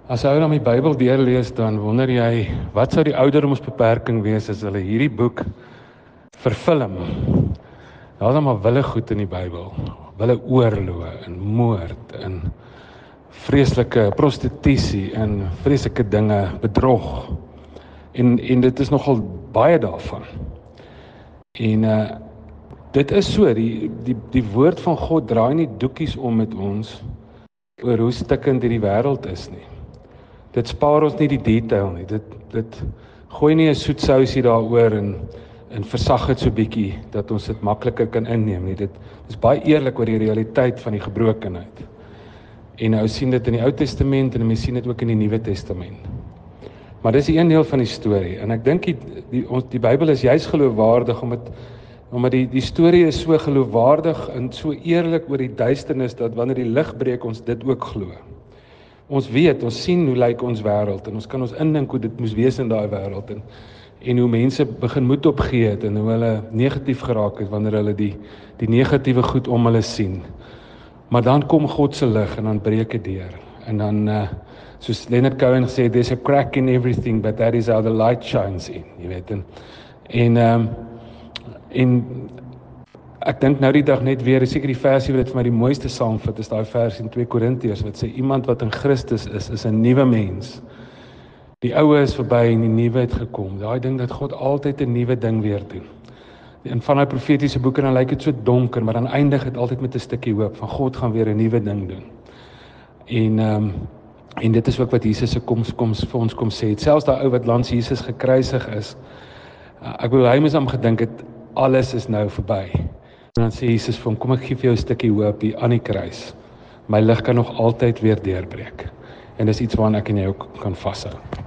As ou dan die Bybel deurlees, dan wonder jy, wat sou die ouderdomsbeperking wees as hulle hierdie boek verfilm? Daar is maar wille goed in die Bybel. Wille oorloë en moord en vreeslike prostitusie en vreeslike dinge, bedrog. En dit is nogal baie daarvan. En dit is so, die woord van God draai nie doekies om met ons oor hoe stikkend hierdie wêreld is nie. Dit spaar ons nie die detail nie. Dit gooi nie 'n soet sousie daaroor en versag dit so bietjie dat ons dit makliker kan inneem nie. Dit is baie eerlik oor die realiteit van die gebrokenheid. En nou sien dit in die Ou Testament en mens sien dit ook in die Nuwe Testament. Maar dis 'n deel van die storie en ek dink die Bybel is juis geloofwaardig omdat die storie is so geloofwaardig en so eerlik oor die duisternis dat wanneer die lig breek ons dit ook glo. Ons weet, ons sien hoe lyk ons wêreld en ons kan ons indink hoe dit moes wees in daai wêreld en hoe mense begin moed opgee het en hoe hulle negatief geraak het wanneer hulle die negatiewe goed om hulle sien. Maar dan kom God se lig en dan breek dit deur. En dan soos Leonard Cohen gesê, there's a crack in everything, but that is how the light shines in, jy weet. En ek dink nou die dag net weer, seker die versie wat vir my die mooiste saamvat, is daai vers in 2 Korintiërs wat sê, iemand wat in Christus is 'n nuwe mens. Die ou is verby en die nuwe het gekom. Daai ding dat God altyd 'n nuwe ding weer doen. En van daai profetiese boeke dan lyk dit so donker, maar dan eindig dit altyd met 'n stukkie hoop van God gaan weer 'n nuwe ding doen. En dit is ook wat Jesus se koms vir ons kom sê. Selfs daai ou wat langs Jesus gekruisig is. Ek bedoel hy moes aan gedink het alles is nou verby. En dan sê Jesus vir hom, kom ek gee vir jou 'n stukkie hoop hier aan die kruis. My lig kan nog altyd weer deurbreek. En dis iets waaraan ek en jy ook kan vashou.